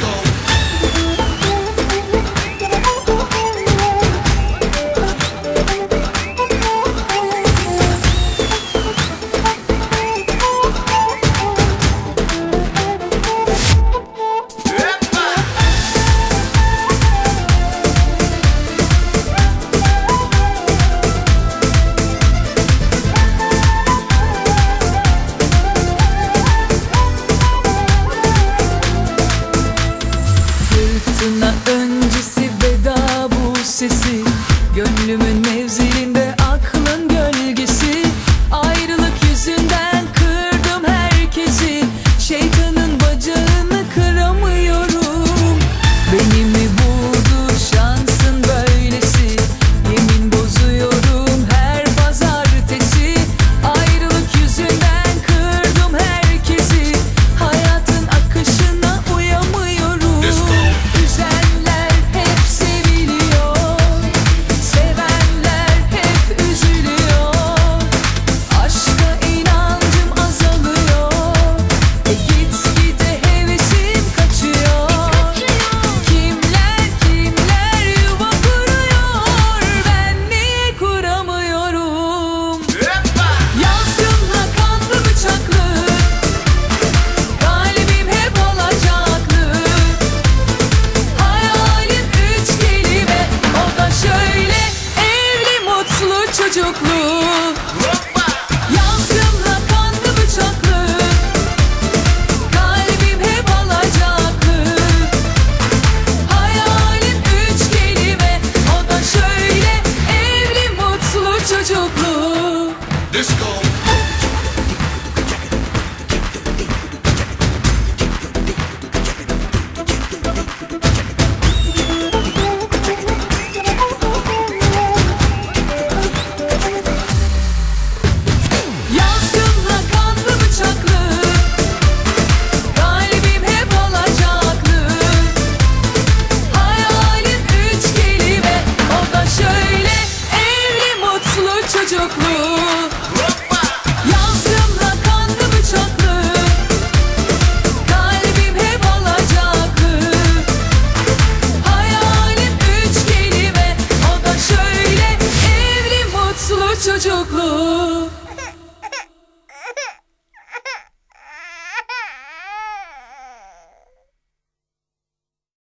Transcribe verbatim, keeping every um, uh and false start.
Fırtına öncesi veda bu sesi, gönlümün mevzilinde aklın gölgesi. Ayrılık yüzünden kırdım herkesi, şeytanın bacağını kıramıyorum. Beni mi buldu şansın böylesi, yemin bozuyorum her pazartesi. Ayrılık yüzünden kırdım herkesi, hayatın akışına uyamıyorum. Üzenler hep seviliyor, sevenler hep üzülüyor. Aşka inancım azalıyor, e gitgide hevesim kaçıyor. Kimler kimler yuva kuruyor, ben niye kuramıyorum? Yazdığımda kanlı bıçaklı, kalbim hep alacaklı. Hayalim üç kelime, o da şöyle: evli mutlu çocuklu. Yazdığımda kanlı bıçaklı, kalbim hep alacaklı. Hayalim üç kelime, o da şöyle: evli mutlu çocuklu. Disco. Yazdığımda kanlı bıçaklı, kalbim hep alacaklı. Hayalim üç kelime, o da şöyle: evli mutlu çocuklu.